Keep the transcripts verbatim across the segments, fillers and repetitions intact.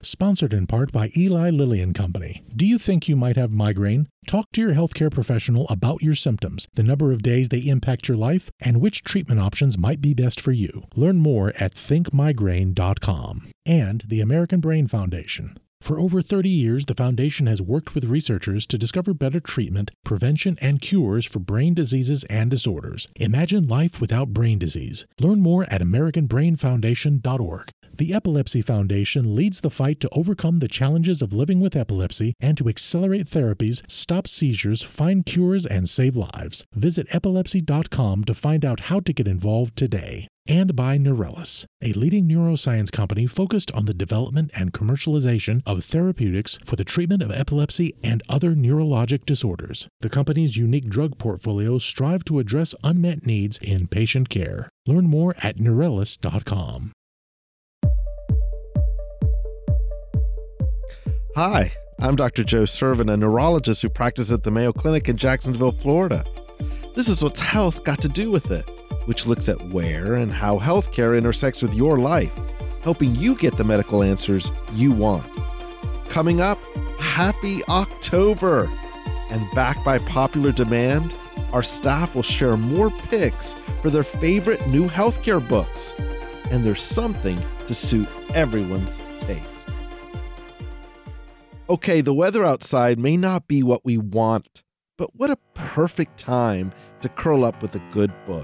sponsored in part by Eli Lilly and Company. Do you think you might have migraine? Talk to your healthcare professional about your symptoms, the number of days they impact your life, and which treatment options might be best for you. Learn more at think migraine dot com. And the American Brain Foundation. For over thirty years, the Foundation has worked with researchers to discover better treatment, prevention, and cures for brain diseases and disorders. Imagine life without brain disease. Learn more at american brain foundation dot org. The Epilepsy Foundation leads the fight to overcome the challenges of living with epilepsy and to accelerate therapies, stop seizures, find cures, and save lives. Visit epilepsy dot com to find out how to get involved today. And by Neurelis, a leading neuroscience company focused on the development and commercialization of therapeutics for the treatment of epilepsy and other neurologic disorders. The company's unique drug portfolios strive to address unmet needs in patient care. Learn more at neurelis dot com. Hi, I'm Doctor Joe Servin, a neurologist who practices at the Mayo Clinic in Jacksonville, Florida. This is What's Health Got to Do with It, which looks at where and how healthcare intersects with your life, helping you get the medical answers you want. Coming up, happy October! And backed by popular demand, our staff will share more picks for their favorite new healthcare books. And there's something to suit everyone's taste. Okay, the weather outside may not be what we want, but what a perfect time to curl up with a good book.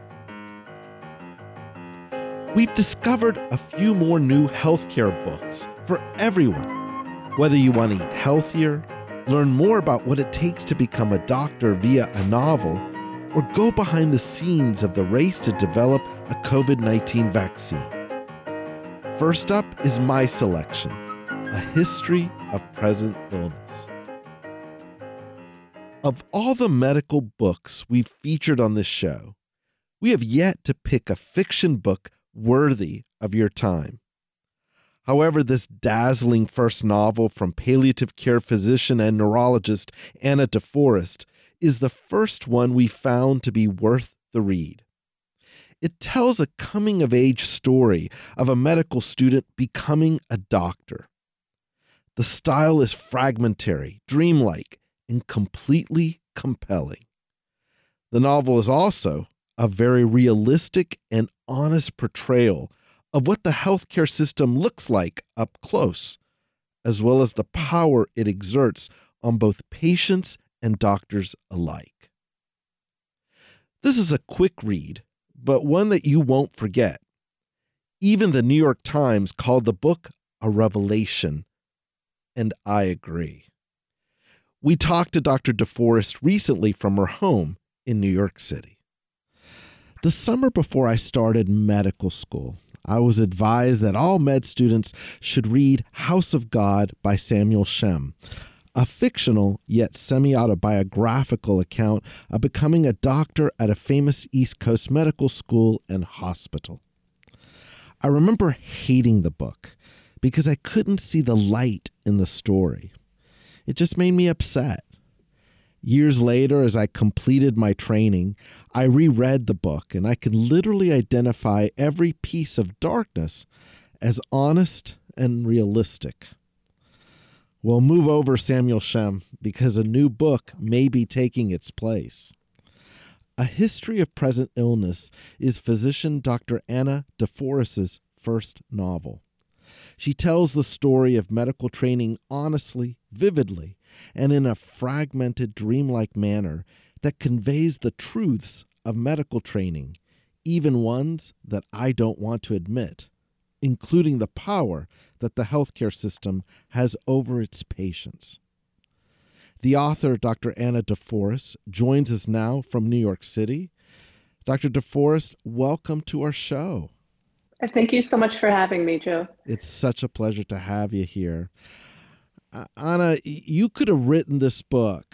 We've discovered a few more new healthcare books for everyone. Whether you want to eat healthier, learn more about what it takes to become a doctor via a novel, or go behind the scenes of the race to develop a covid nineteen vaccine. First up is my selection, A History of Present Illness. Of all the medical books we've featured on this show, we have yet to pick a fiction book worthy of your time. However, this dazzling first novel from palliative care physician and neurologist Anna DeForest is the first one we found to be worth the read. It tells a coming-of-age story of a medical student becoming a doctor. The style is fragmentary, dreamlike, and completely compelling. The novel is also a very realistic and honest portrayal of what the healthcare system looks like up close, as well as the power it exerts on both patients and doctors alike. This is a quick read, but one that you won't forget. Even the New York Times called the book a revelation, and I agree. We talked to Doctor DeForest recently from her home in New York City. The summer before I started medical school, I was advised that all med students should read House of God by Samuel Shem, a fictional yet semi-autobiographical account of becoming a doctor at a famous East Coast medical school and hospital. I remember hating the book because I couldn't see the light in the story. It just made me upset. Years later, as I completed my training, I reread the book, and I could literally identify every piece of darkness as honest and realistic. Well, move over, Samuel Shem, because a new book may be taking its place. A History of Present Illness is physician Doctor Anna DeForest's first novel. She tells the story of medical training honestly, vividly, and in a fragmented, dreamlike manner that conveys the truths of medical training, even ones that I don't want to admit, including the power that the healthcare system has over its patients. The author, Doctor Anna DeForest, joins us now from New York City. Doctor DeForest, welcome to our show. Thank you so much for having me, Joe. It's such a pleasure to have you here. Uh, Anna, you could have written this book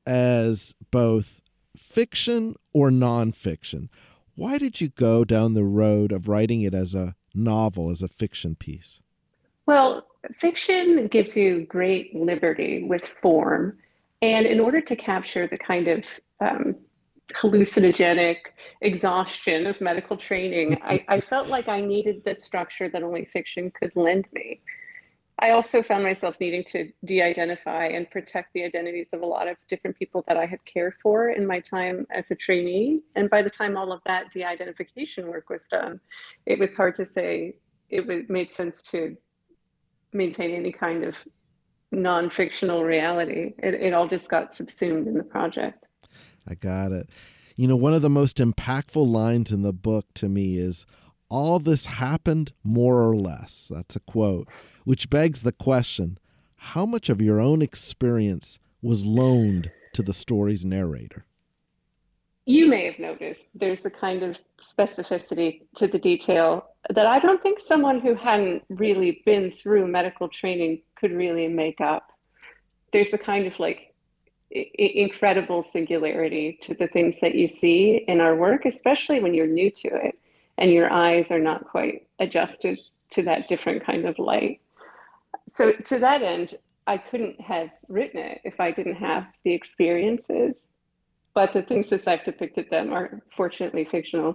as both fiction or nonfiction. Why did you go down the road of writing it as a novel, as a fiction piece? Well, fiction gives you great liberty with form. And in order to capture the kind of um, hallucinogenic exhaustion of medical training, I, I felt like I needed the structure that only fiction could lend me. I also found myself needing to de-identify and protect the identities of a lot of different people that I had cared for in my time as a trainee. And by the time all of that de-identification work was done, it was hard to say it would made sense to maintain any kind of non-fictional reality. It, it all just got subsumed in the project. I got it. You know, one of the most impactful lines in the book to me is, "All this happened more or less." That's a quote, which begs the question, how much of your own experience was loaned to the story's narrator? You may have noticed there's a kind of specificity to the detail that I don't think someone who hadn't really been through medical training could really make up. There's a kind of like incredible singularity to the things that you see in our work, especially when you're new to it and your eyes are not quite adjusted to that different kind of light. So to that end, I couldn't have written it if I didn't have the experiences, but the things as I've depicted them are fortunately fictional.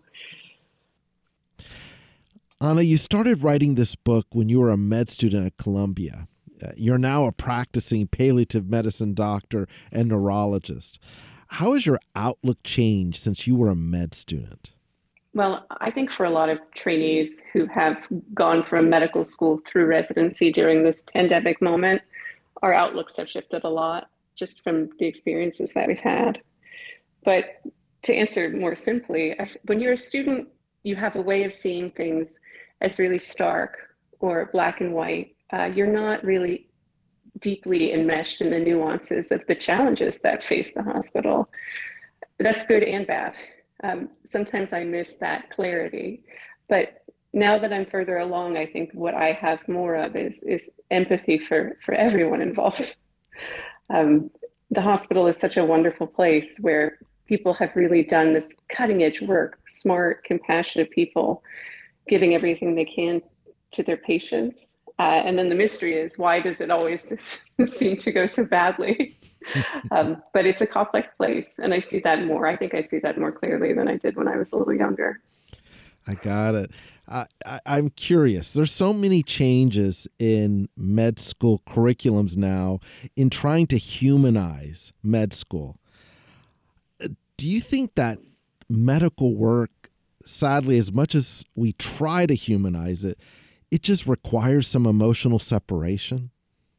Anna, you started writing this book when you were a med student at Columbia. Uh, you're now a practicing palliative medicine doctor and neurologist. How has your outlook changed since you were a med student? Well, I think for a lot of trainees who have gone from medical school through residency during this pandemic moment, our outlooks have shifted a lot just from the experiences that we've had. But to answer more simply, when you're a student, you have a way of seeing things as really stark or black and white. Uh, you're not really deeply enmeshed in the nuances of the challenges that face the hospital. That's good and bad. Um, sometimes I miss that clarity, but now that I'm further along, I think what I have more of is, is empathy for, for everyone involved. Um, the hospital is such a wonderful place where people have really done this cutting edge work, smart, compassionate people giving everything they can to their patients. Uh, and then the mystery is, why does it always seem to go so badly? um, but it's a complex place, and I see that more. I think I see that more clearly than I did when I was a little younger. I got it. I, I, I'm curious. There's so many changes in med school curriculums now in trying to humanize med school. Do you think that medical work, sadly, as much as we try to humanize it, it just requires some emotional separation?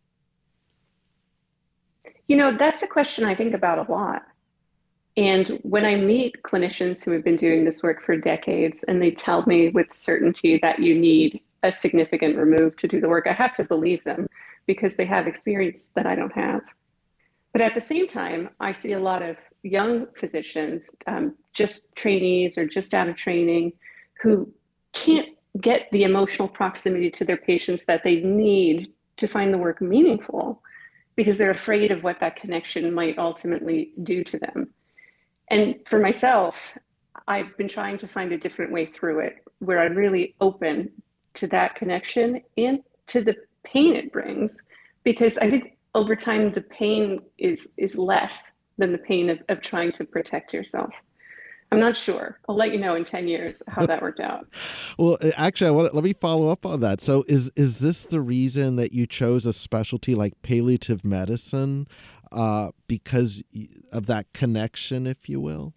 You know, that's a question I think about a lot. And when I meet clinicians who have been doing this work for decades and they tell me with certainty that you need a significant remove to do the work, I have to believe them because they have experience that I don't have. But at the same time, I see a lot of young physicians, um, just trainees or just out of training, who can't get the emotional proximity to their patients that they need to find the work meaningful because they're afraid of what that connection might ultimately do to them. And for myself, I've been trying to find a different way through it where I'm really open to that connection and to the pain it brings, because I think over time the pain is is less than the pain of, of trying to protect yourself. I'm not sure. I'll let you know in ten years how that worked out. Well, actually, I want to, let me follow up on that. So is is this the reason that you chose a specialty like palliative medicine, uh, because of that connection, if you will?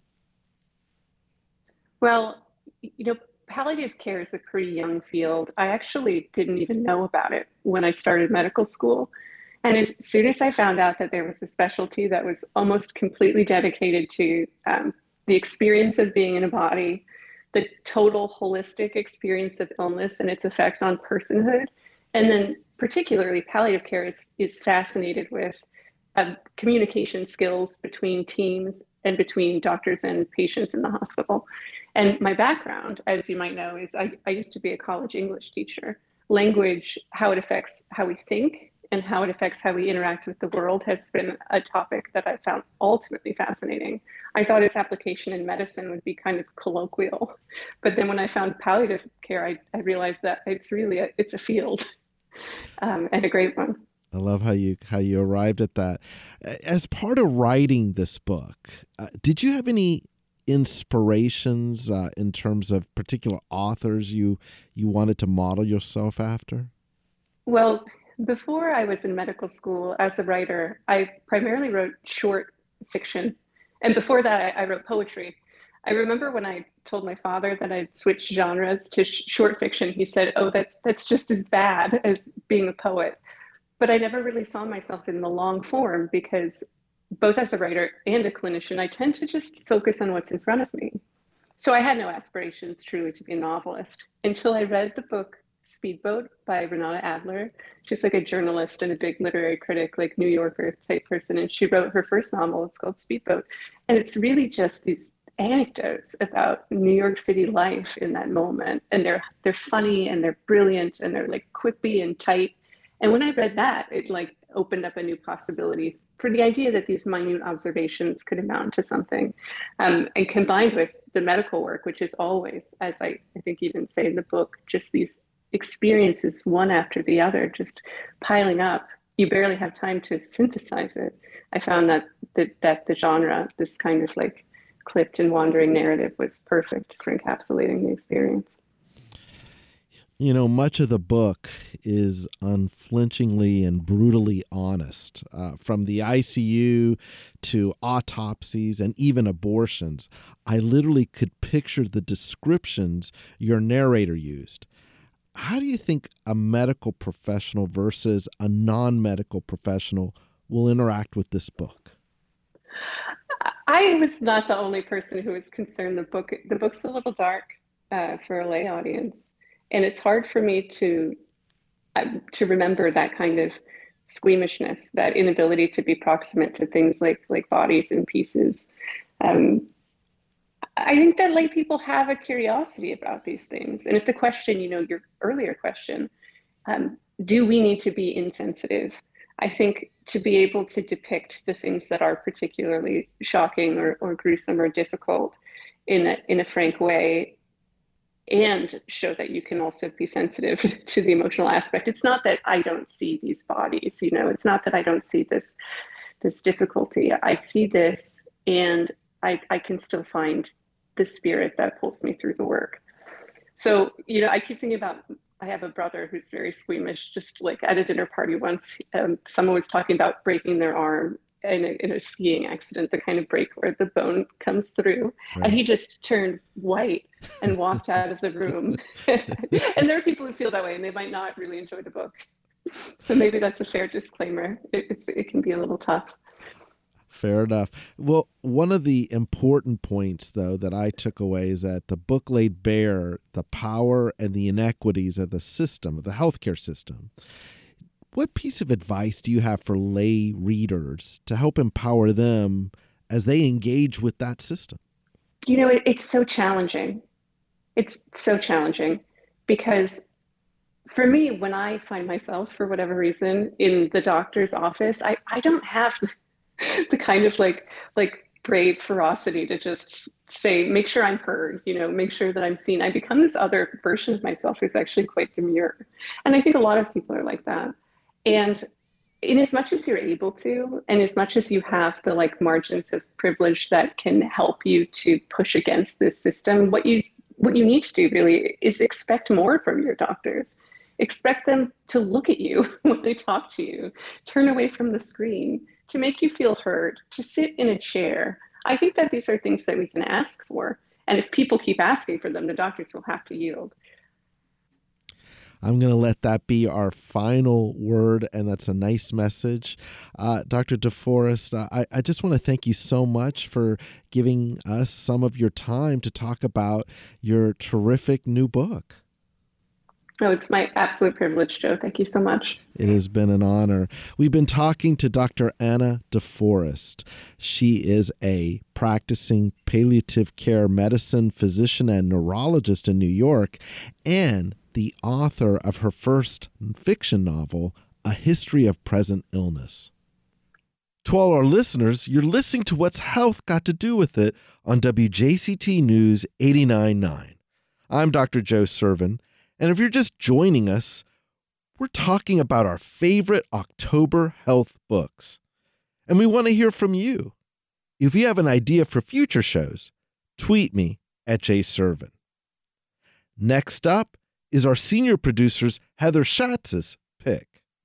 Well, you know, palliative care is a pretty young field. I actually didn't even know about it when I started medical school. And as soon as I found out that there was a specialty that was almost completely dedicated to um, the experience of being in a body, the total holistic experience of illness and its effect on personhood, and then particularly palliative care is, is fascinated with um, communication skills between teams and between doctors and patients in the hospital. And my background, as you might know, is I, I used to be a college English teacher. Language, how it affects how we think, and how it affects how we interact with the world has been a topic that I found ultimately fascinating. I thought its application in medicine would be kind of colloquial, but then when I found palliative care, I, I realized that it's really a, it's a field um, and a great one. I love how you how you arrived at that. As part of writing this book, uh, did you have any inspirations uh, in terms of particular authors you you wanted to model yourself after? Well, Before I was in medical school as a writer, I primarily wrote short fiction. And before that, I, I wrote poetry. I remember when I told my father that I'd switched genres to sh- short fiction, he said, "Oh, that's that's just as bad as being a poet." But I never really saw myself in the long form because both as a writer and a clinician, I tend to just focus on what's in front of me. So I had no aspirations truly to be a novelist until I read the book Speedboat by Renata Adler. She's like a journalist and a big literary critic, like New Yorker type person. And she wrote her first novel. It's called Speedboat. And it's really just these anecdotes about New York City life in that moment. And they're they're funny and they're brilliant and they're like quippy and tight. And when I read that, it like opened up a new possibility for the idea that these minute observations could amount to something. Um, and combined with the medical work, which is always, as I, I think even say in the book, just these experiences one after the other, just piling up. You barely have time to synthesize it. I found that the, that the genre, this kind of like clipped and wandering narrative, was perfect for encapsulating the experience. You know, much of the book is unflinchingly and brutally honest, uh, from the I C U to autopsies and even abortions. I literally could picture the descriptions your narrator used. How do you think a medical professional versus a non-medical professional will interact with this book? I was not the only person who was concerned. The book, the book's a little dark uh, for a lay audience. And it's hard for me to uh, to remember that kind of squeamishness, that inability to be proximate to things like like bodies in pieces. Um, I think that lay people have a curiosity about these things. And if the question, you know, your earlier question, um, do we need to be insensitive? I think to be able to depict the things that are particularly shocking or, or gruesome or difficult in a, in a frank way, and show that you can also be sensitive to the emotional aspect. It's not that I don't see these bodies, you know, it's not that I don't see this, this difficulty. I see this, and I, I can still find the spirit that pulls me through the work. So, you know, I keep thinking about, I have a brother who's very squeamish. Just like at a dinner party once, um, someone was talking about breaking their arm in a, in a skiing accident, the kind of break where the bone comes through. Right. And he just turned white and walked out of the room. And there are people who feel that way, and they might not really enjoy the book. So maybe that's a fair disclaimer. It, it's, it can be a little tough. Fair enough. Well, one of the important points, though, that I took away is that the book laid bare the power and the inequities of the system, of the healthcare system. What piece of advice do you have for lay readers to help empower them as they engage with that system? You know, it, it's so challenging. It's so challenging because for me, when I find myself, for whatever reason, in the doctor's office, I, I don't have the kind of like like brave ferocity to just say, make sure I'm heard, you know, make sure that I'm seen. I become this other version of myself who's actually quite demure. And I think a lot of people are like that. And in as much as you're able to, and as much as you have the like margins of privilege that can help you to push against this system, what you what you need to do really is expect more from your doctors. Expect them to look at you when they talk to you, turn away from the screen, to make you feel heard, to sit in a chair. I think that these are things that we can ask for. And if people keep asking for them, the doctors will have to yield. I'm going to let that be our final word, and that's a nice message. Uh, Doctor DeForest, uh, I, I just want to thank you so much for giving us some of your time to talk about your terrific new book. Oh, it's my absolute privilege, Joe. Thank you so much. It has been an honor. We've been talking to Doctor Anna DeForest. She is a practicing palliative care medicine physician and neurologist in New York, and the author of her first fiction novel, A History of Present Illness. To all our listeners, you're listening to What's Health Got to Do with It on W J C T News eighty-nine point nine. I'm Doctor Joe Servin, and if you're just joining us, we're talking about our favorite October health books. And we want to hear from you. If you have an idea for future shows, tweet me at jservin. Next up is our senior producer's Heather Schatz's pick.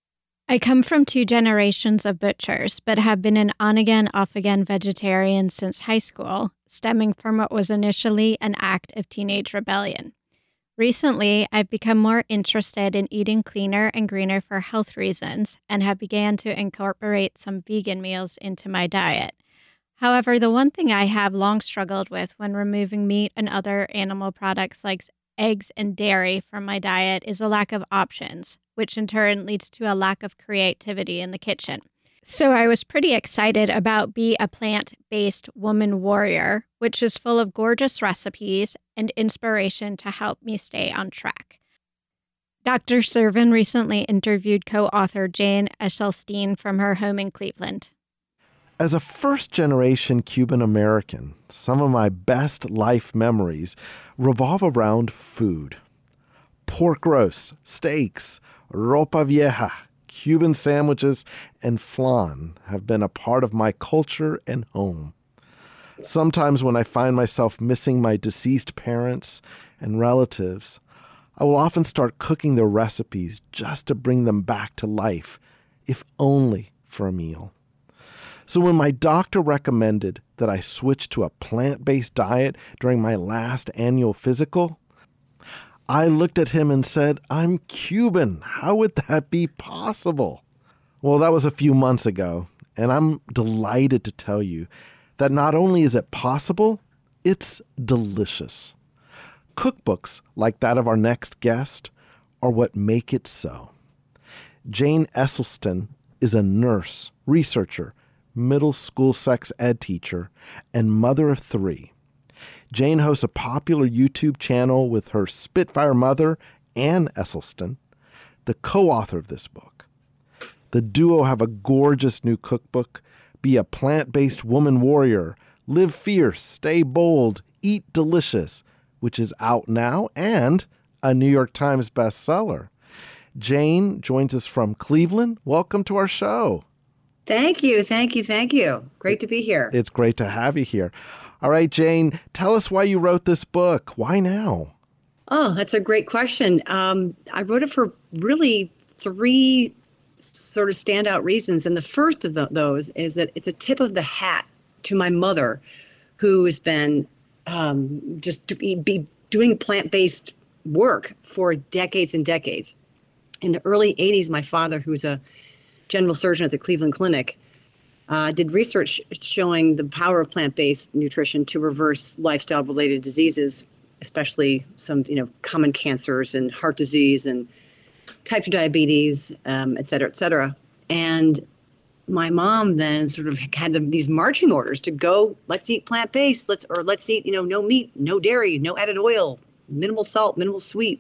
I come from two generations of butchers, but have been an on-again, off-again vegetarian since high school, stemming from what was initially an act of teenage rebellion. Recently, I've become more interested in eating cleaner and greener for health reasons and have began to incorporate some vegan meals into my diet. However, the one thing I have long struggled with when removing meat and other animal products like eggs and dairy from my diet is a lack of options, which in turn leads to a lack of creativity in the kitchen. So I was pretty excited about Be a Plant-Based Woman Warrior, which is full of gorgeous recipes and inspiration to help me stay on track. Doctor Servin recently interviewed co-author Jane Esselstyn from her home in Cleveland. As a first-generation Cuban American, some of my best life memories revolve around food. Pork roast, steaks, ropa vieja, Cuban sandwiches, and flan have been a part of my culture and home. Sometimes when I find myself missing my deceased parents and relatives, I will often start cooking their recipes just to bring them back to life, if only for a meal. So when my doctor recommended that I switch to a plant-based diet during my last annual physical, I looked at him and said, "I'm Cuban. How would that be possible?" Well, that was a few months ago, and I'm delighted to tell you that not only is it possible, it's delicious. Cookbooks like that of our next guest are what make it so. Jane Esselstyn is a nurse, researcher, middle school sex ed teacher, and mother of three. Jane hosts a popular YouTube channel with her Spitfire mother, Ann Esselstyn, the co-author of this book. The duo have a gorgeous new cookbook, Be a Plant-Based Woman Warrior, Live Fierce, Stay Bold, Eat Delicious, which is out now and a New York Times bestseller. Jane joins us from Cleveland. Welcome to our show. Thank you, thank you, thank you. Great to be here. It's great to have you here. All right, Jane, tell us why you wrote this book. Why now? Oh, that's a great question. Um, I wrote it for really three sort of standout reasons. And the first of the, those is that it's a tip of the hat to my mother, who has been um, just to be, be doing plant-based work for decades and decades. In the early eighties, my father, who's a general surgeon at the Cleveland Clinic, uh, did research showing the power of plant-based nutrition to reverse lifestyle-related diseases, especially some, you know, common cancers and heart disease and type two diabetes, um, et cetera, et cetera. And my mom then sort of had the, these marching orders to go, let's eat plant-based, let's or let's eat, you know, no meat, no dairy, no added oil, minimal salt, minimal sweet.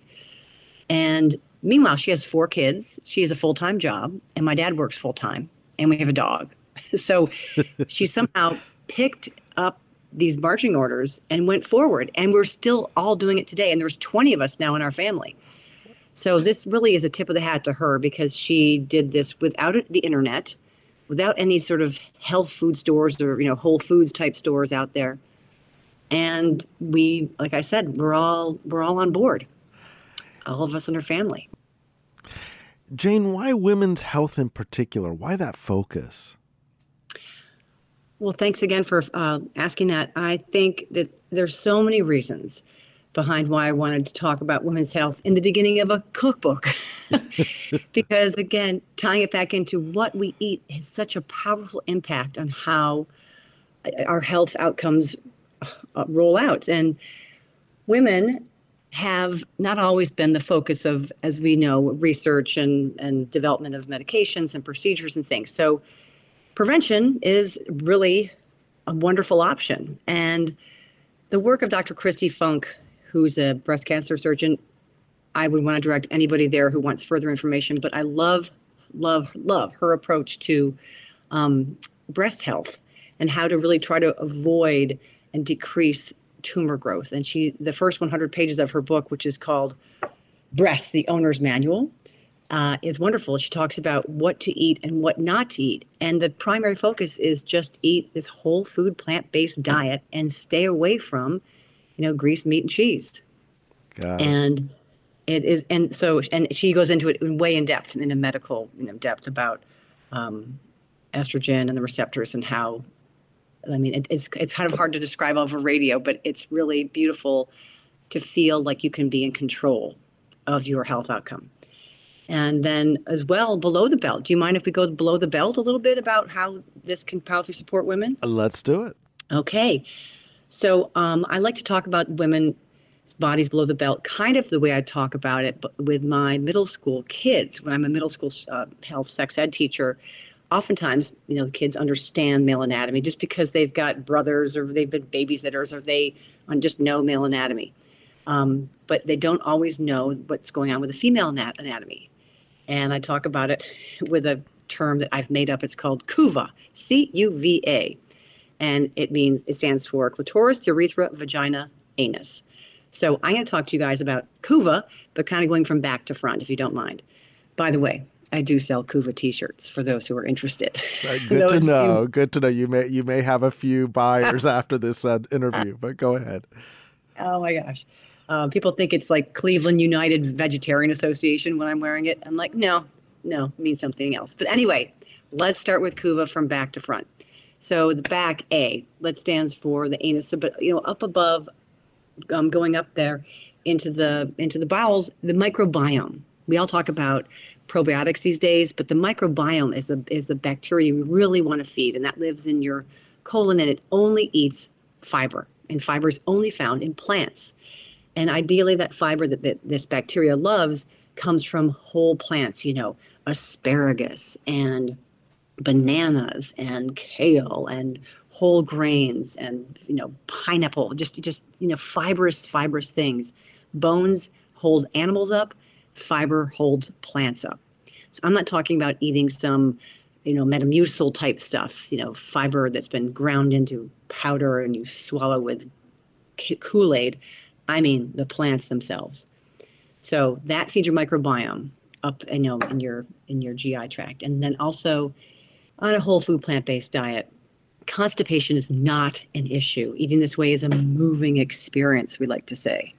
And meanwhile, she has four kids. She has a full-time job, and my dad works full-time, and we have a dog. So she somehow picked up these marching orders and went forward, and we're still all doing it today. And there's twenty of us now in our family. So this really is a tip of the hat to her, because she did this without the internet, without any sort of health food stores or, you know, Whole Foods type stores out there. And we, like I said, we're all we're all on board. All of us in our family. Jane, why women's health in particular? Why that focus? Well, thanks again for uh, asking that. I think that there's so many reasons behind why I wanted to talk about women's health in the beginning of a cookbook. Because, again, tying it back into what we eat has such a powerful impact on how our health outcomes uh, roll out. And women have not always been the focus of, as we know, research and, and development of medications and procedures and things. So prevention is really a wonderful option. And the work of Doctor Kristi Funk, who's a breast cancer surgeon, I would want to direct anybody there who wants further information. But I love, love, love her approach to um, breast health and how to really try to avoid and decrease tumor growth. And she, the first one hundred pages of her book, which is called Breast, the Owner's Manual, uh, is wonderful. She talks about what to eat and what not to eat. And the primary focus is just eat this whole food, plant-based diet and stay away from, you know, grease, meat, and cheese. God. And It is, and so, and she goes into it way in depth, in a medical, you know, depth about um, estrogen and the receptors and how. I mean, it, it's it's kind of hard to describe over radio, but it's really beautiful to feel like you can be in control of your health outcome. And then as well, below the belt. Do you mind if we go below the belt a little bit about how this can powerfully support women? Let's do it. Okay. So um, I like to talk about women's bodies below the belt, kind of the way I talk about it but with my middle school kids. When I'm a middle school uh, health sex ed teacher, oftentimes, you know, the kids understand male anatomy just because they've got brothers or they've been babysitters or they just know male anatomy. Um, but they don't always know what's going on with the female nat- anatomy. And I talk about it with a term that I've made up. It's called C U V A, C U V A. And it means, it stands for clitoris, urethra, vagina, anus. So I'm going to talk to you guys about C U V A, but kind of going from back to front, if you don't mind. By the way, I do sell C U V A t-shirts for those who are interested. Uh, good to know. Few... Good to know. You may you may have a few buyers after this uh, interview, but go ahead. Oh my gosh. Uh, people think it's like Cleveland United Vegetarian Association when I'm wearing it. I'm like, no, no, it means something else. But anyway, let's start with C U V A from back to front. So the back A, that stands for the anus. So, but you know, up above, um, going up there into the into the bowels, the microbiome. We all talk about probiotics these days, but the microbiome is the is the bacteria we really want to feed, and that lives in your colon, and it only eats fiber, and fiber is only found in plants. And ideally, that fiber that, that this bacteria loves comes from whole plants, you know, asparagus and bananas and kale and whole grains and, you know, pineapple, just, just you know, fibrous, fibrous things. Bones hold animals up. Fiber holds plants up. So I'm not talking about eating some, you know, Metamucil type stuff, you know, fiber that's been ground into powder and you swallow with Kool-Aid. I mean the plants themselves. So that feeds your microbiome up, you know, in your in your G I tract. And then also on a whole food plant-based diet, constipation is not an issue. Eating this way is a moving experience, we like to say.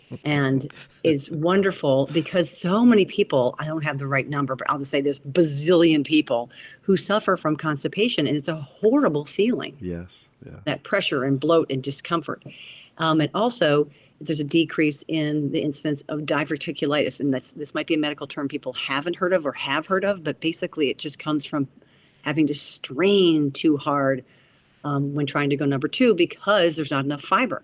And it's wonderful because so many people, I don't have the right number, but I'll just say there's bazillion people who suffer from constipation, and it's a horrible feeling. Yes. Yeah. That pressure and bloat and discomfort. Um, and also, there's a decrease in the incidence of diverticulitis. And that's, this might be a medical term people haven't heard of or have heard of, but basically it just comes from having to strain too hard um, when trying to go number two because there's not enough fiber.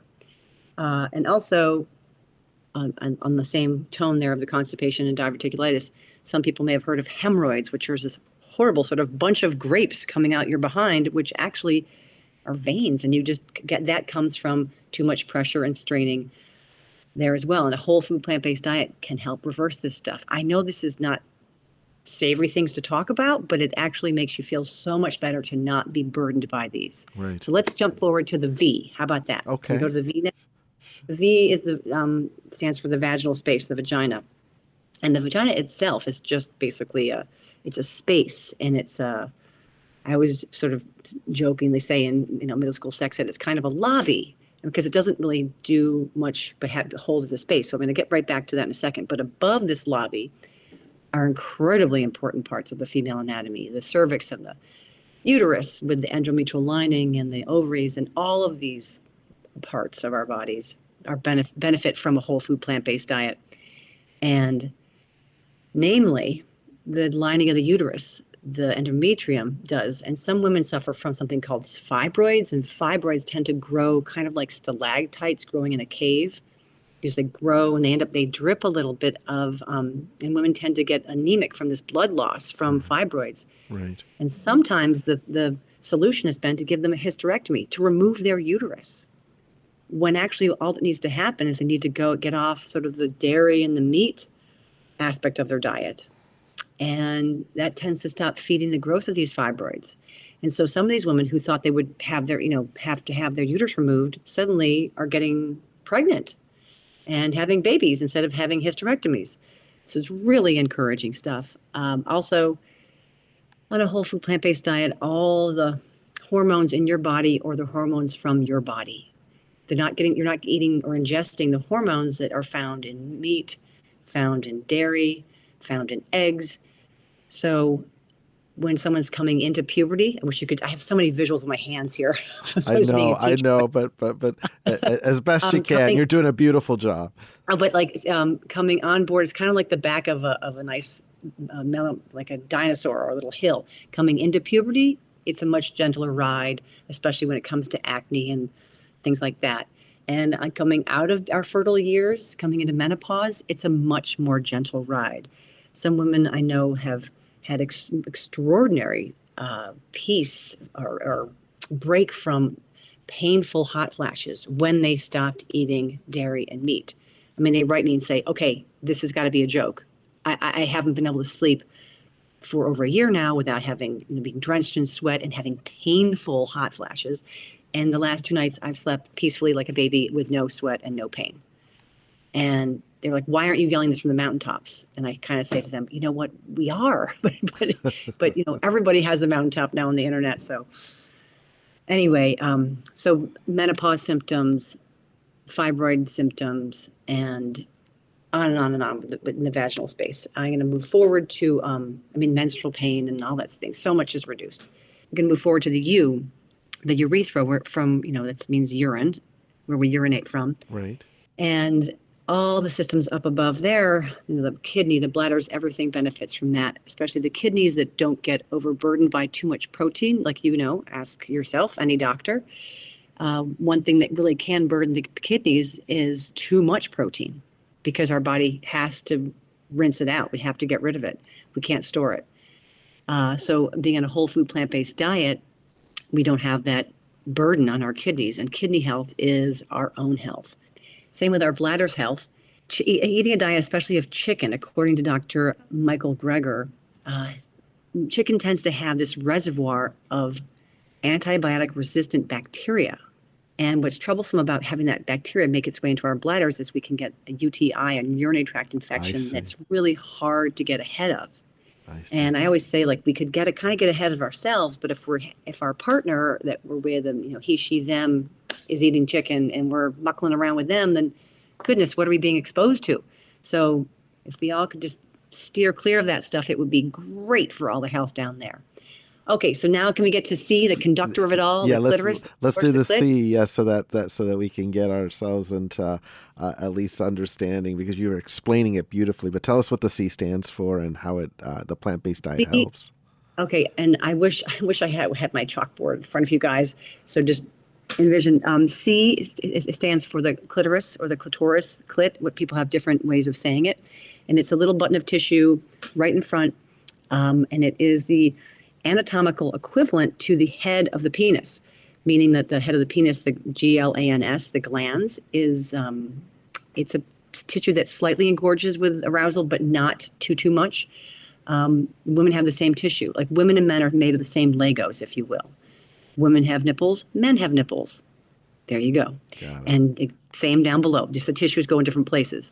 Uh, and also, on, on the same tone there of the constipation and diverticulitis, some people may have heard of hemorrhoids, which is this horrible sort of bunch of grapes coming out your behind, which actually are veins. And you just get, that comes from too much pressure and straining there as well. And a whole food plant-based diet can help reverse this stuff. I know this is not savory things to talk about, but it actually makes you feel so much better to not be burdened by these. Right. So let's jump forward to the V. How about that? Okay. Can we go to the V now? The V is the um, stands for the vaginal space, the vagina. And the vagina itself is just basically a, it's a space, and it's a, I always sort of jokingly say in, you know, middle school sex ed, it's kind of a lobby because it doesn't really do much but have, hold as a space. So I'm going to get right back to that in a second. But above this lobby are incredibly important parts of the female anatomy, the cervix and the uterus with the endometrial lining and the ovaries, and all of these parts of our bodies are benef- benefit from a whole food plant-based diet. And namely, the lining of the uterus, the endometrium does. And some women suffer from something called fibroids, and fibroids tend to grow kind of like stalactites growing in a cave. Because they grow and they end up, they drip a little bit of, um, and women tend to get anemic from this blood loss from fibroids. Right. And sometimes the, the solution has been to give them a hysterectomy, to remove their uterus. When actually all that needs to happen is they need to go get off sort of the dairy and the meat aspect of their diet. And that tends to stop feeding the growth of these fibroids. And so some of these women who thought they would have their, you know, have to have their uterus removed suddenly are getting pregnant and having babies instead of having hysterectomies. So it's really encouraging stuff. Um, also, on a whole food plant-based diet, all the hormones in your body or the hormones from your body. They're not getting, you're not eating or ingesting the hormones that are found in meat, found in dairy, found in eggs. So when someone's coming into puberty, I wish you could, I have so many visuals with my hands here. I know, I know, but, but, but as best um, you can, coming, you're doing a beautiful job. Oh, but like um, coming on board, it's kind of like the back of a, of a nice, uh, melon, like a dinosaur or a little hill. Coming into puberty, it's a much gentler ride, especially when it comes to acne and things like that. And uh, coming out of our fertile years, coming into menopause, it's a much more gentle ride. Some women I know have had ex- extraordinary uh, peace or, or break from painful hot flashes when they stopped eating dairy and meat. I mean, they write me and say, okay, this has got to be a joke. I, I haven't been able to sleep for over a year now without having, you know, being drenched in sweat and having painful hot flashes. And the last two nights I've slept peacefully like a baby with no sweat and no pain. And they're like, why aren't you yelling this from the mountaintops? And I kind of say to them, you know what, we are, but, but, but, you know, everybody has the mountaintop now on the internet. So anyway, um, so menopause symptoms, fibroid symptoms, and on and on and on with the, in the vaginal space. I'm going to move forward to, um, I mean, menstrual pain and all that thing. So much is reduced. I'm going to move forward to the U, the urethra, where from, you know, that means urine, where we urinate from. Right. And all the systems up above there, you know, the kidney, the bladders, everything benefits from that, especially the kidneys that don't get overburdened by too much protein. Like, you know, ask yourself, any doctor. Uh, one thing that really can burden the kidneys is too much protein, because our body has to rinse it out. We have to get rid of it. We can't store it. Uh, so being on a whole food plant-based diet, we don't have that burden on our kidneys, and kidney health is our own health. Same with our bladder's health. Ch- eating a diet, especially of chicken, according to Doctor Michael Greger, uh, chicken tends to have this reservoir of antibiotic-resistant bacteria. And what's troublesome about having that bacteria make its way into our bladders is we can get a U T I, a urinary tract infection, that's really hard to get ahead of. I and I always say, like, we could get a kind of get ahead of ourselves, but if we're if our partner that we're with, and you know, he, she, them, is eating chicken, and we're muckling around with them, then goodness, what are we being exposed to? So if we all could just steer clear of that stuff, it would be great for all the health down there. Okay, so now can we get to C, the conductor of it all? Yeah, the let's clitoris, let's do the, the C, yeah, so that, that so that we can get ourselves into uh, at least understanding, because you were explaining it beautifully. But tell us what the C stands for and how it uh, the plant-based diet C, helps. Okay, and I wish I wish I had had my chalkboard in front of you guys. So just envision um, C it stands for the clitoris or the clitoris, clit. What people have different ways of saying it, and it's a little button of tissue right in front, um, and it is the anatomical equivalent to the head of the penis, meaning that the head of the penis, the G L A N S, the glans, is um, it's a tissue that slightly engorges with arousal, but not too, too much. Um, women have the same tissue. Like, women and men are made of the same Legos, if you will. Women have nipples, men have nipples. There you go. And it, same down below, just the tissues go in different places.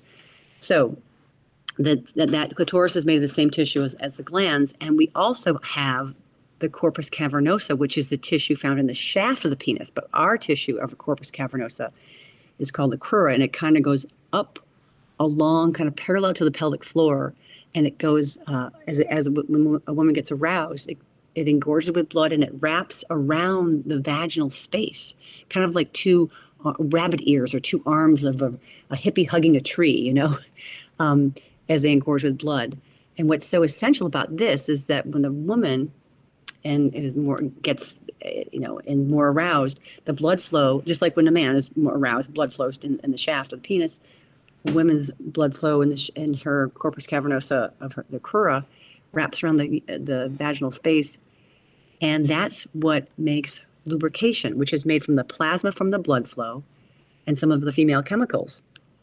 So that, that, that clitoris is made of the same tissue as, as the glands, and we also have the corpus cavernosa, which is the tissue found in the shaft of the penis. But our tissue of the corpus cavernosa is called the crura, and it kind of goes up along, kind of parallel to the pelvic floor, and it goes, uh, as, as when a woman gets aroused, it, it engorges with blood, and it wraps around the vaginal space, kind of like two uh, rabbit ears or two arms of a, a hippie hugging a tree, you know, um, as they engorge with blood. And what's so essential about this is that when a woman and is more gets, you know, and more aroused, the blood flow, just like when a man is more aroused, blood flows in, in the shaft of the penis. Women's blood flow in the in her corpus cavernosa of her, the crura, wraps around the the vaginal space, and that's what makes lubrication, which is made from the plasma from the blood flow, and some of the female chemicals.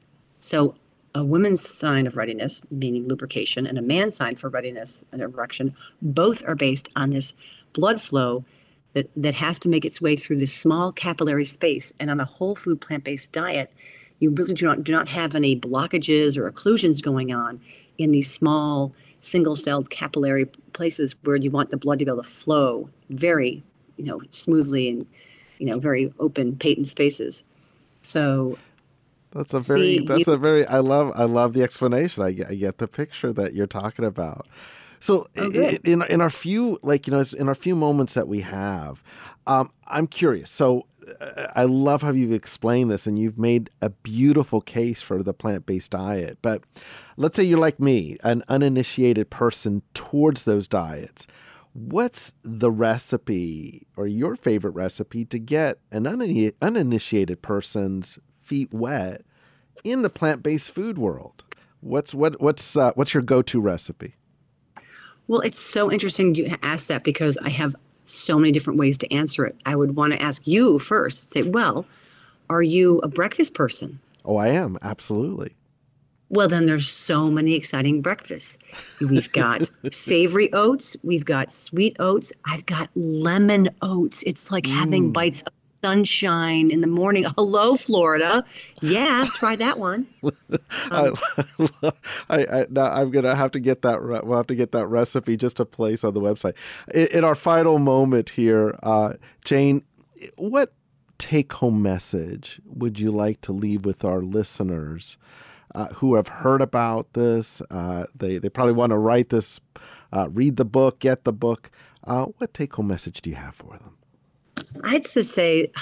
So a woman's sign of readiness, meaning lubrication, and a man's sign for readiness and erection, both are based on this blood flow that, that has to make its way through this small capillary space. And on a whole food plant-based diet, you really do not do not have any blockages or occlusions going on in these small single-celled capillary places where you want the blood to be able to flow very, you know, smoothly and, you know, very open, patent spaces. So That's a very, See, that's you- a very, I love, I love the explanation. I get, I get the picture that you're talking about. So Oh, i- in, in our few, like, you know, in our few moments that we have, um, I'm curious. So uh, I love how you've explained this and you've made a beautiful case for the plant-based diet. But let's say you're like me, an uninitiated person towards those diets. What's the recipe or your favorite recipe to get an unin- uninitiated person's feet wet in the plant-based food world? What's what what's uh, what's your go-to recipe? Well, it's so interesting you ask that because I have so many different ways to answer it. I would want to ask you first, say, well, are you a breakfast person? Oh, I am. Absolutely. Well, then there's so many exciting breakfasts. We've got savory oats. We've got sweet oats. I've got lemon oats. It's like having bites of sunshine in the morning. Hello, Florida. Yeah, try that one. Um, I, I, I, now I'm gonna have to get that. Re- we'll have to get that recipe just to place on the website. In, in our final moment here, uh, Jane, what take-home message would you like to leave with our listeners uh, who have heard about this? Uh, they they probably want to write this, uh, read the book, get the book. Uh, what take-home message do you have for them? I'd just say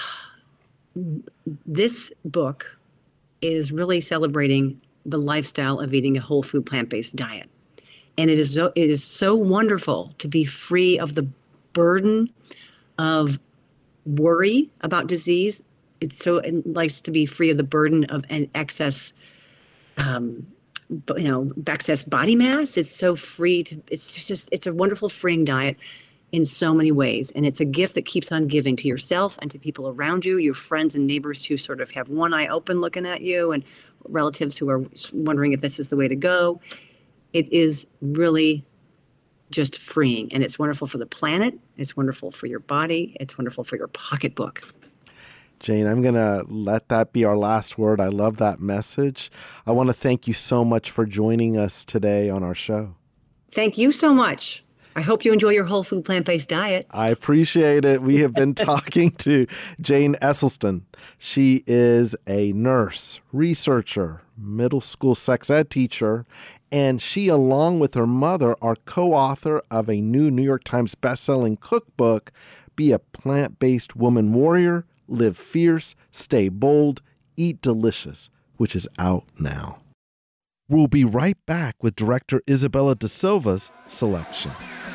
this book is really celebrating the lifestyle of eating a whole food plant-based diet. And it is so, it is so wonderful to be free of the burden of worry about disease. It's so nice to be free of the burden of an excess, um, you know, excess body mass. It's so free to, it's just, it's a wonderful freeing diet in so many ways. And it's a gift that keeps on giving to yourself and to people around you, your friends and neighbors who sort of have one eye open looking at you and relatives who are wondering if this is the way to go. It is really just freeing. And it's wonderful for the planet. It's wonderful for your body. It's wonderful for your pocketbook. Jane, I'm going to let that be our last word. I love that message. I want to thank you so much for joining us today on our show. Thank you so much. I hope you enjoy your whole food plant-based diet. I appreciate it. We have been talking to Jane Esselstyn. She is a nurse, researcher, middle school sex ed teacher, and she, along with her mother, are co-author of a new New York Times bestselling cookbook, Be a Plant-Based Woman Warrior, Live Fierce, Stay Bold, Eat Delicious, which is out now. We'll be right back with director Isabella Da Silva's selection.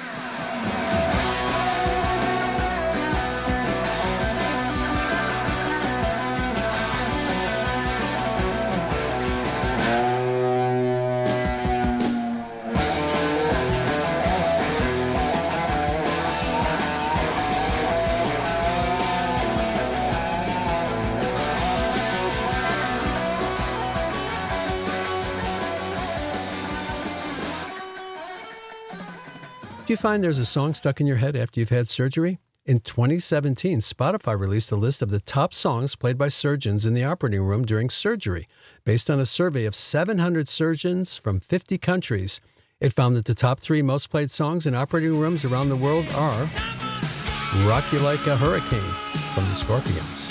Do you find there's a song stuck in your head after you've had surgery? In twenty seventeen, Spotify released a list of the top songs played by surgeons in the operating room during surgery. Based on a survey of seven hundred surgeons from fifty countries, it found that the top three most played songs in operating rooms around the world are Rock You Like a Hurricane from the Scorpions,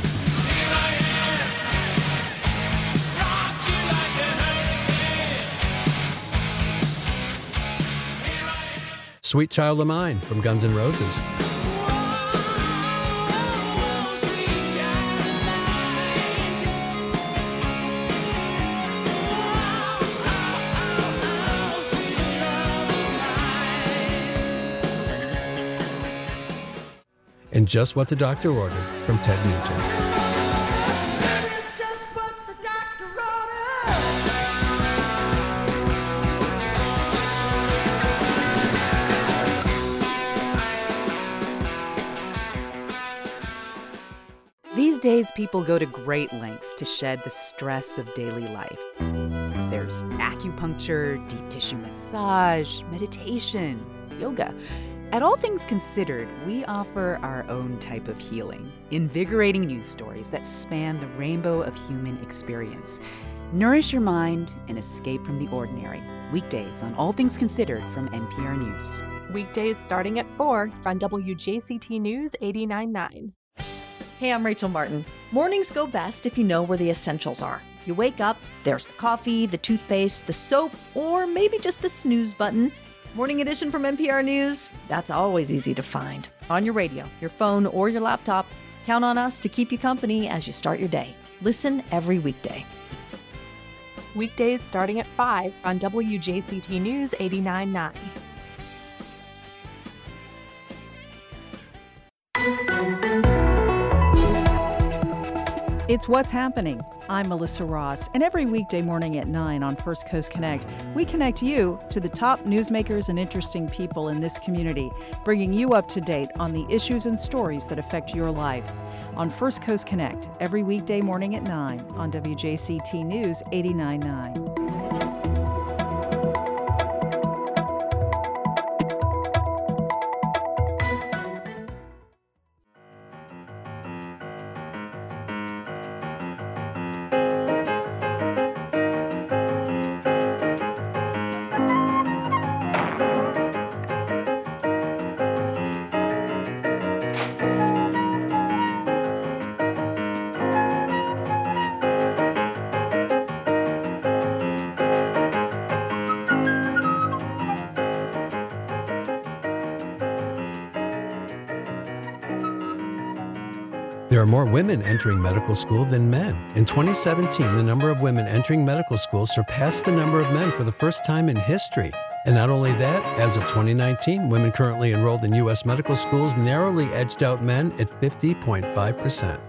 Sweet Child of Mine from Guns N' Roses, and Just What the Doctor Ordered from Ted Nugent. These days, people go to great lengths to shed the stress of daily life. There's acupuncture, deep tissue massage, meditation, yoga. At All Things Considered, we offer our own type of healing, invigorating news stories that span the rainbow of human experience. Nourish your mind and escape from the ordinary. Weekdays on All Things Considered from N P R News. Weekdays starting at four on W J C T News eighty-nine point nine. Hey, I'm Rachel Martin. Mornings go best if you know where the essentials are. You wake up, there's the coffee, the toothpaste, the soap, or maybe just the snooze button. Morning Edition from N P R News, that's always easy to find. On your radio, your phone, or your laptop. Count on us to keep you company as you start your day. Listen every weekday. Weekdays starting at five on W J C T News eighty-nine point nine. It's What's Happening. I'm Melissa Ross, and every weekday morning at nine on First Coast Connect, we connect you to the top newsmakers and interesting people in this community, bringing you up to date on the issues and stories that affect your life. On First Coast Connect, every weekday morning at nine on W J C T News eighty-nine point nine. There are more women entering medical school than men. In twenty seventeen, the number of women entering medical school surpassed the number of men for the first time in history. And not only that, as of twenty nineteen, women currently enrolled in U S medical schools narrowly edged out men at fifty point five percent.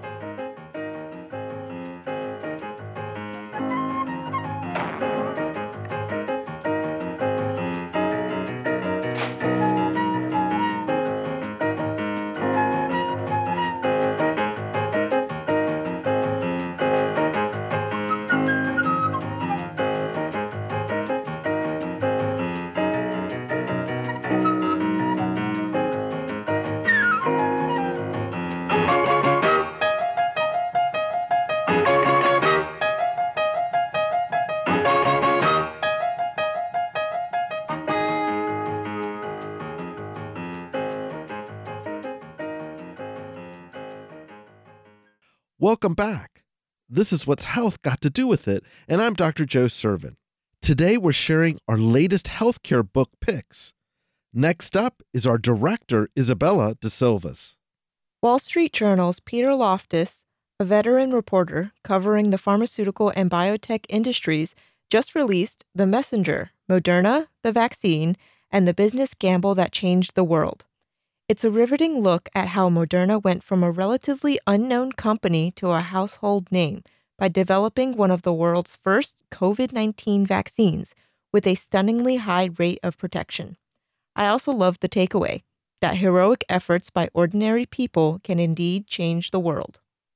Welcome back. This is What's Health Got to Do with It, and I'm Doctor Joe Servin. Today we're sharing our latest healthcare book picks. Next up is our director, Isabella De Silvas. Wall Street Journal's Peter Loftus, a veteran reporter covering the pharmaceutical and biotech industries, just released The Messenger, Moderna, the Vaccine, and the Business Gamble That Changed the World. It's a riveting look at how Moderna went from a relatively unknown company to a household name by developing one of the world's first COVID nineteen vaccines with a stunningly high rate of protection. I also love the takeaway that heroic efforts by ordinary people can indeed change the world.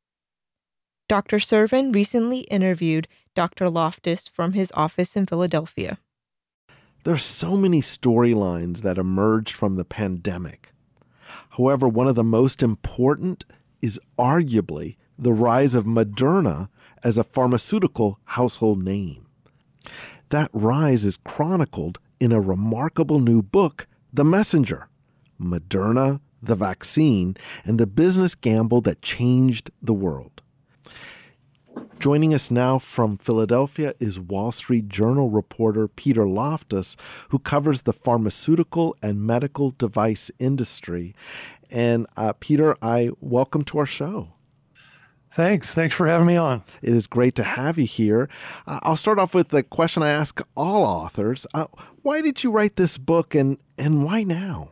Doctor Servin recently interviewed Doctor Loftus from his office in Philadelphia. There are so many storylines that emerged from the pandemic. However, one of the most important is arguably the rise of Moderna as a pharmaceutical household name. That rise is chronicled in a remarkable new book, The Messenger, Moderna, the Vaccine, and the Business Gamble That Changed the World. Joining us now from Philadelphia is Wall Street Journal reporter Peter Loftus, who covers the pharmaceutical and medical device industry. And uh, Peter, I welcome to our show. Thanks. Thanks for having me on. It is great to have you here. Uh, I'll start off with the question I ask all authors. Uh, why did you write this book, and, and why now?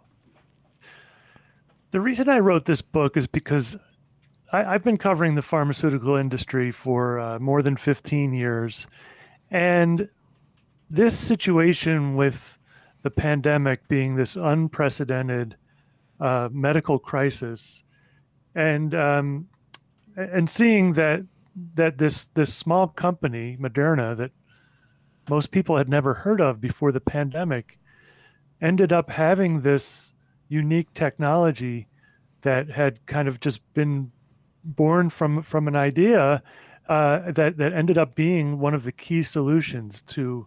The reason I wrote this book is because I, I've been covering the pharmaceutical industry for uh, more than fifteen years. And this situation with the pandemic being this unprecedented uh, medical crisis, and um, and seeing that that this this small company, Moderna, that most people had never heard of before the pandemic, ended up having this unique technology that had kind of just been born from from an idea uh, that that ended up being one of the key solutions to,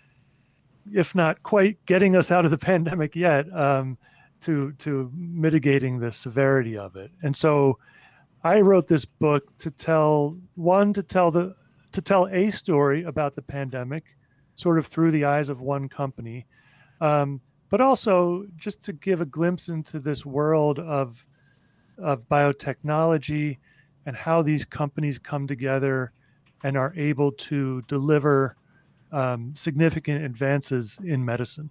if not quite getting us out of the pandemic yet, um, to to mitigating the severity of it. And so I wrote this book to tell one to tell the to tell a story about the pandemic, sort of through the eyes of one company, um, but also just to give a glimpse into this world of of biotechnology and how these companies come together and are able to deliver um, significant advances in medicine.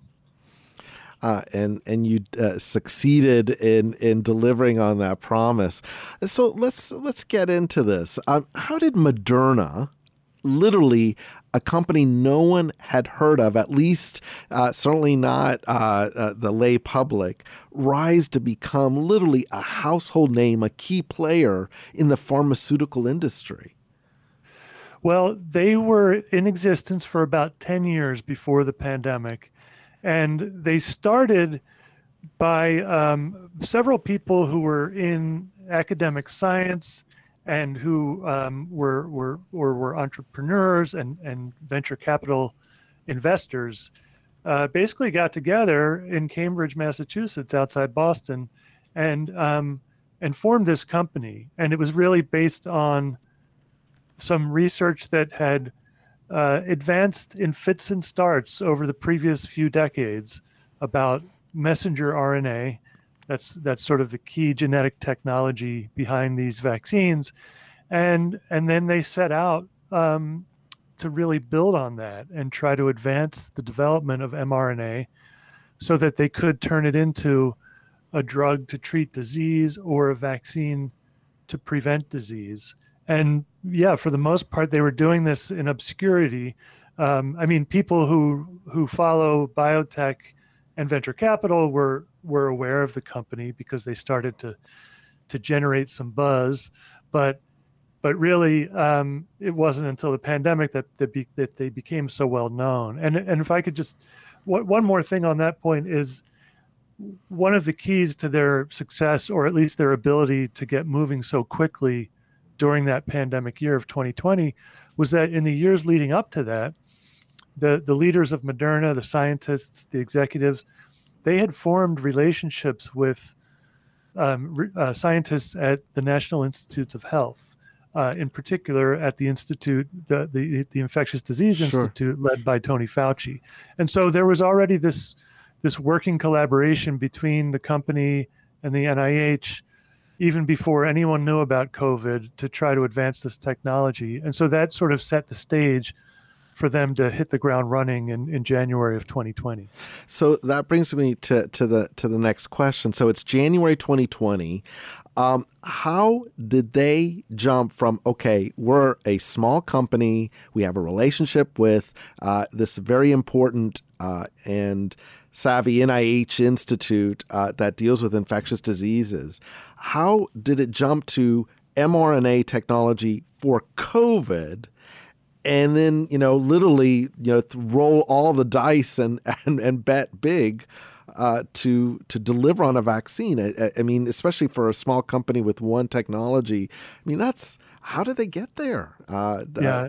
Uh, and and you uh, succeeded in in delivering on that promise. So let's let's get into this. Um, how did Moderna, literally a company no one had heard of, at least uh, certainly not uh, uh, the lay public, rise to become literally a household name, a key player in the pharmaceutical industry? Well, they were in existence for about ten years before the pandemic. And they started by um, several people who were in academic science and who um, were, were, or were entrepreneurs and, and venture capital investors, uh, basically got together in Cambridge, Massachusetts, outside Boston, and um, and formed this company. And it was really based on some research that had Uh, advanced in fits and starts over the previous few decades about messenger R N A. That's that's sort of the key genetic technology behind these vaccines, and and then they set out um, to really build on that and try to advance the development of mRNA so that they could turn it into a drug to treat disease or a vaccine to prevent disease. And yeah, for the most part, they were doing this in obscurity. Um, I mean, people who who follow biotech and venture capital were were aware of the company because they started to to generate some buzz, but but really, um, it wasn't until the pandemic that that, be, that they became so well known. And and if I could just one one more thing on that point is, one of the keys to their success, or at least their ability to get moving so quickly during that pandemic year of twenty twenty, was that in the years leading up to that, the, the leaders of Moderna, the scientists, the executives, they had formed relationships with um, uh, scientists at the National Institutes of Health, uh, in particular at the Institute, the, the, the Infectious Disease Sure. Institute, led by Tony Fauci. And so there was already this, this working collaboration between the company and the N I H, even before anyone knew about COVID, to try to advance this technology. And so that sort of set the stage for them to hit the ground running in, in January of twenty twenty. So that brings me to, to the to the next question. So it's January twenty twenty. Um, how did they jump from, okay, we're a small company, we have a relationship with uh, this very important uh, and savvy N I H institute uh, that deals with infectious diseases. How did it jump to mRNA technology for COVID, and then, you know, literally, you know, roll all the dice and and, and bet big uh, to to deliver on a vaccine? I, I mean, especially for a small company with one technology. I mean, that's how did they get there? Uh, yeah.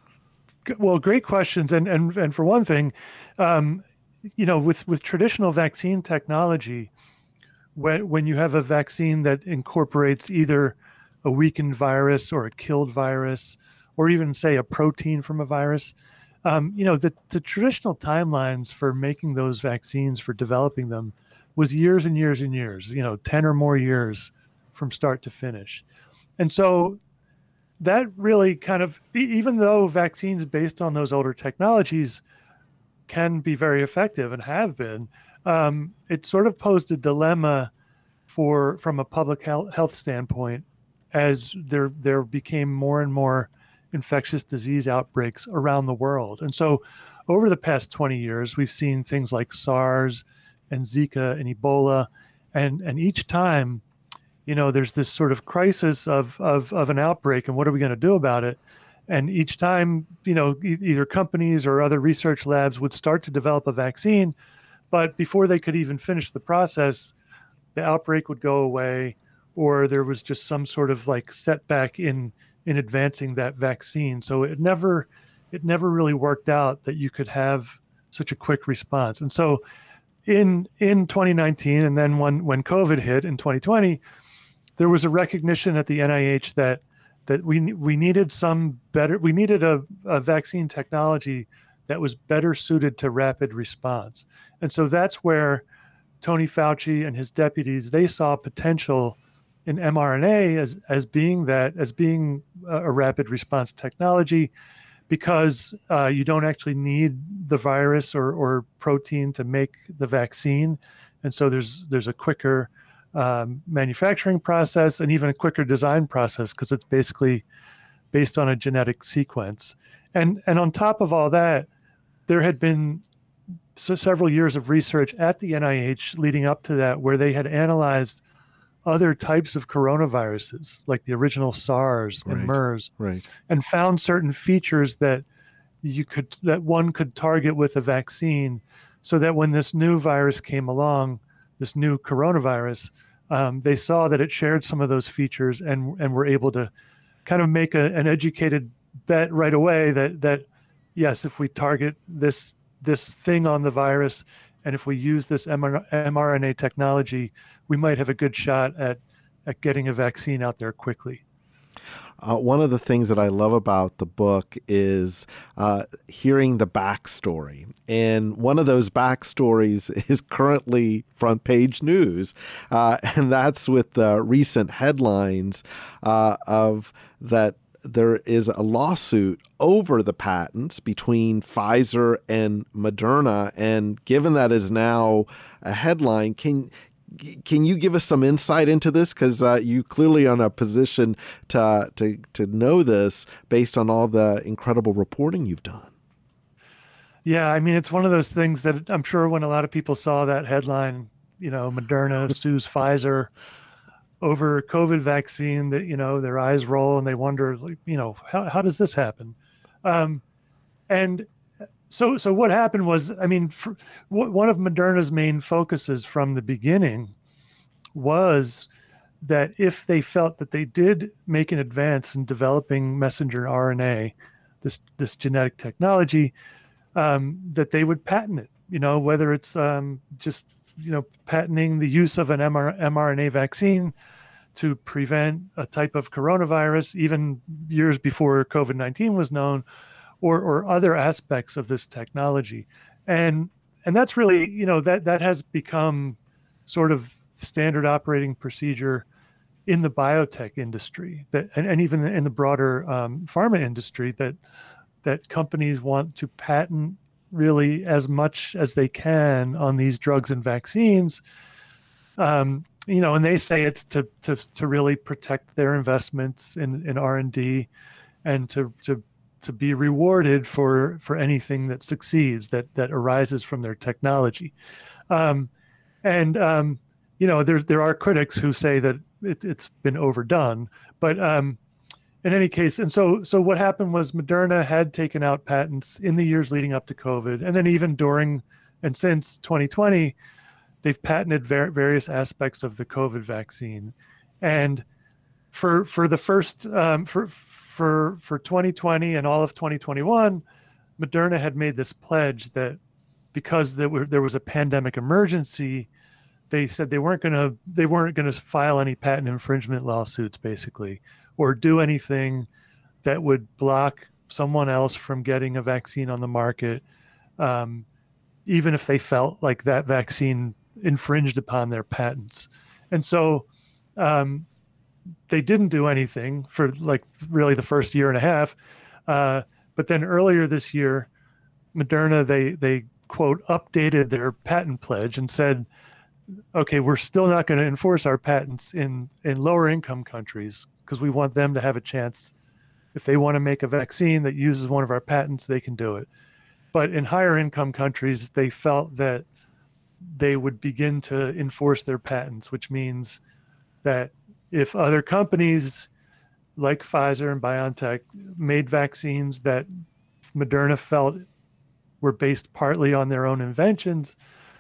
Uh, well, great questions. And and and for one thing, um, you know, with, with traditional vaccine technology, when, when you have a vaccine that incorporates either a weakened virus or a killed virus, or even, say, a protein from a virus, um, you know, the, the traditional timelines for making those vaccines, for developing them, was years and years and years, you know, ten or more years from start to finish. And so that really kind of, even though vaccines based on those older technologies can be very effective and have been, um, it sort of posed a dilemma for from a public health standpoint as there there became more and more infectious disease outbreaks around the world. And so over the past twenty years, we've seen things like SARS and Zika and Ebola, and and each time, you know, there's this sort of crisis of of, of an outbreak, and what are we going to do about it? And each time, you know, e- either companies or other research labs would start to develop a vaccine, but before they could even finish the process, the outbreak would go away, or there was just some sort of like setback in in advancing that vaccine. So it never it never really worked out that you could have such a quick response. And so in in twenty nineteen, and then when when COVID hit in twenty twenty, there was a recognition at the N I H that that we we needed some better, we needed a, a vaccine technology that was better suited to rapid response. And so that's where Tony Fauci and his deputies, they saw potential in mRNA as, as being that, as being a, a rapid response technology, because uh, you don't actually need the virus or, or protein to make the vaccine. And so there's there's a quicker um, manufacturing process and even a quicker design process, because it's basically based on a genetic sequence. And, and on top of all that, there had been so several years of research at the N I H leading up to that, where they had analyzed other types of coronaviruses, like the original SARS and Right, MERS, right. and found certain features that you could that one could target with a vaccine, so that when this new virus came along, this new coronavirus, um, they saw that it shared some of those features, and and were able to kind of make a, an educated bet right away that that yes, if we target this this thing on the virus, and if we use this mRNA technology, we might have a good shot at, at getting a vaccine out there quickly. Uh, one of the things that I love about the book is uh, hearing the backstory. And one of those backstories is currently front page news. Uh, and that's with the recent headlines uh, of that there is a lawsuit over the patents between Pfizer and Moderna. And given that is now a headline, can can you give us some insight into this? Because uh, you clearly are in a position to, to, to know this based on all the incredible reporting you've done. Yeah, I mean, it's one of those things that I'm sure when a lot of people saw that headline, you know, Moderna sues Pfizer over COVID vaccine, that, you know, their eyes roll and they wonder, like, you know, how, how does this happen? Um, and so, so what happened was, I mean, for, w- one of Moderna's main focuses from the beginning was that if they felt that they did make an advance in developing messenger R N A, this, this genetic technology, um, that they would patent it, you know, whether it's um, just, you know, patenting the use of an mRNA vaccine to prevent a type of coronavirus, even years before COVID nineteen was known, or or other aspects of this technology. And and that's really, you know, that that has become sort of standard operating procedure in the biotech industry, that and, and even in the broader um, pharma industry, that that companies want to patent really as much as they can on these drugs and vaccines. Um, you know, and they say it's to to to really protect their investments in, in R and D, and to to to be rewarded for for anything that succeeds, that that arises from their technology. Um, and um, you know, there's there are critics who say that it, it's been overdone, but um, in any case, and so so what happened was Moderna had taken out patents in the years leading up to COVID, and then even during and since twenty twenty, they've patented ver- various aspects of the COVID vaccine. And for for the first um, for for for twenty twenty and all of twenty twenty-one, Moderna had made this pledge that because there were there was a pandemic emergency, they said they weren't going to they weren't going to file any patent infringement lawsuits, basically, or do anything that would block someone else from getting a vaccine on the market, um, even if they felt like that vaccine infringed upon their patents. And so um, they didn't do anything for like really the first year and a half. Uh, but then earlier this year, Moderna, they, they quote, updated their patent pledge and said, okay, we're still not going to enforce our patents in, in lower income countries, because we want them to have a chance. If they want to make a vaccine that uses one of our patents, they can do it. But in higher income countries, they felt that they would begin to enforce their patents, which means that if other companies like Pfizer and BioNTech made vaccines that Moderna felt were based partly on their own inventions,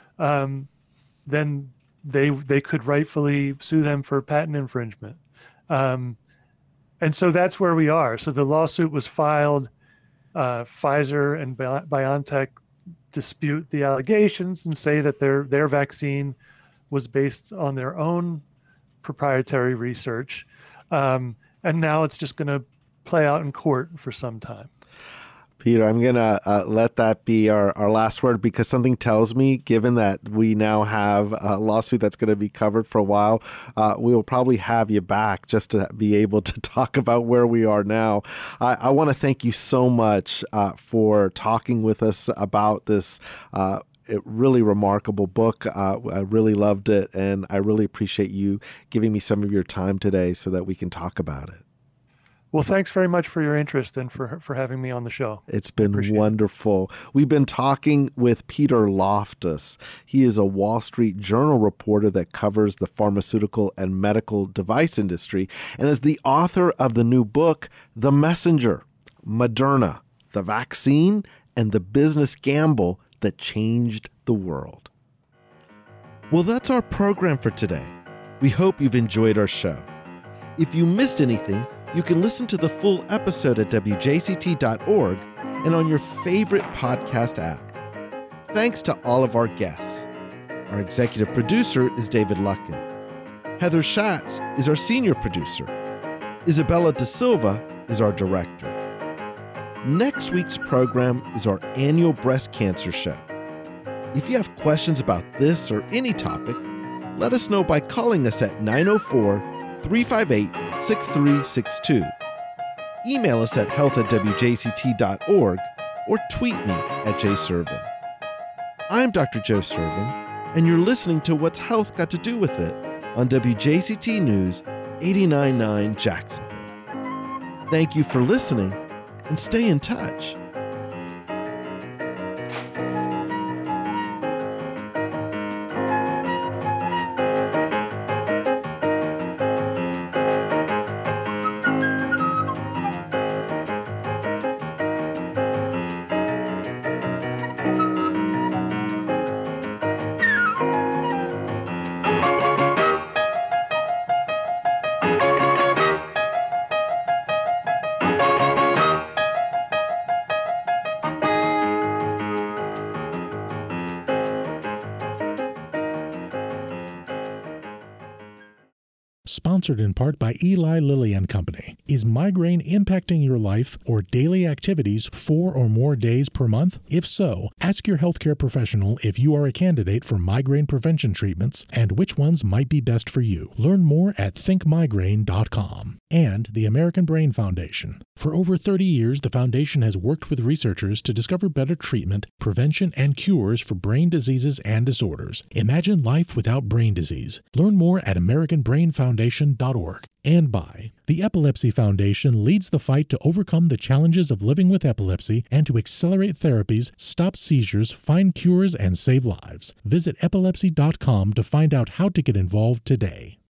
um, then they they could rightfully sue them for patent infringement. Um, and so that's where we are. So the lawsuit was filed. Uh, Pfizer and BioNTech dispute the allegations and say that their their vaccine was based on their own proprietary research. Um, and now it's just going to play out in court for some time. Peter, I'm going to uh, let that be our, our last word, because something tells me, given that we now have a lawsuit that's going to be covered for a while, uh, we will probably have you back just to be able to talk about where we are now. I, I want to thank you so much uh, for talking with us about this uh, really remarkable book. Uh, I really loved it, and I really appreciate you giving me some of your time today so that we can talk about it. Well, thanks very much for your interest and for for having me on the show. It's been wonderful. It. We've been talking with Peter Loftus. He is a Wall Street Journal reporter that covers the pharmaceutical and medical device industry, and is the author of the new book, The Messenger, Moderna, the Vaccine, and the Business Gamble That Changed the World. Well, that's our program for today. We hope you've enjoyed our show. If you missed anything, you can listen to the full episode at W J C T dot org and on your favorite podcast app. Thanks to all of our guests. Our executive producer is David Luckin. Heather Schatz is our senior producer. Isabella Da Silva is our director. Next week's program is our annual breast cancer show. If you have questions about this or any topic, let us know by calling us at nine oh four, three five eight, six three six two. Email us at health at W J C T dot org or tweet me at jservin. I'm Doctor Joe Servin, and you're listening to What's Health Got to Do with It on W J C T News eighty-nine point nine Jacksonville. Thank you for listening, and stay in touch. Sponsored in part by Eli Lilly and Company. Is migraine impacting your life or daily activities four or more days per month? If so, ask your healthcare professional if you are a candidate for migraine prevention treatments and which ones might be best for you. Learn more at think migraine dot com. And the American Brain Foundation. For over thirty years, the foundation has worked with researchers to discover better treatment, prevention, and cures for brain diseases and disorders. Imagine life without brain disease. Learn more at american brain foundation dot org. And by the Epilepsy Foundation leads the fight to overcome the challenges of living with epilepsy and to accelerate therapies, stop seizures, find cures, and save lives. Visit epilepsy dot com to find out how to get involved today.